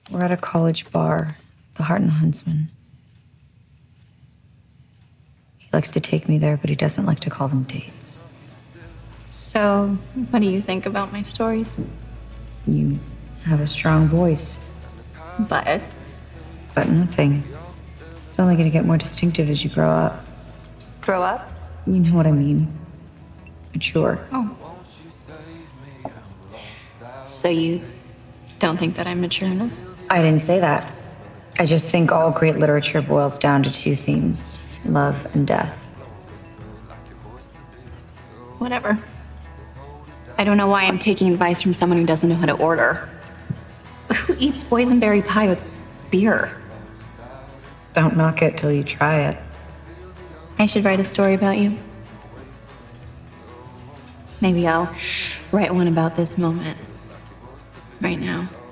We're at a college bar, the Hart and the Huntsman. He likes to take me there, but he doesn't like to call them dates. So, what do you think about my stories? You have a strong voice. But But nothing. It's only gonna get more distinctive as you grow up. grow up? You know what I mean. Mature. Oh. So you don't think that I'm mature enough? I didn't say that. I just think all great literature boils down to two themes: love and death. Whatever. I don't know why I'm taking advice from someone who doesn't know how to order. Who eats boysenberry pie with beer? Don't knock it till you try it. I should write a story about you. Maybe I'll write one about this moment. Right now.